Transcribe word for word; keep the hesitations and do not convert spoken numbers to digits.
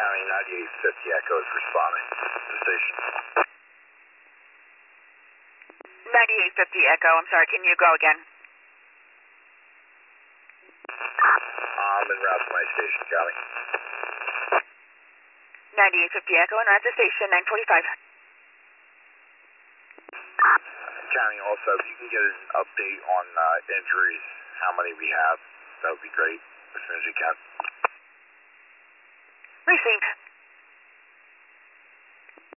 County ninety-eight fifty Echo is responding to the station. ninety-eight fifty Echo, I'm sorry, can you go again? I'm en route to my station, County. ninety-eight fifty Echo, en route to station, nine forty-five. County, also, if you can get an update on uh, injuries, how many we have, that would be great, as soon as you can. Received.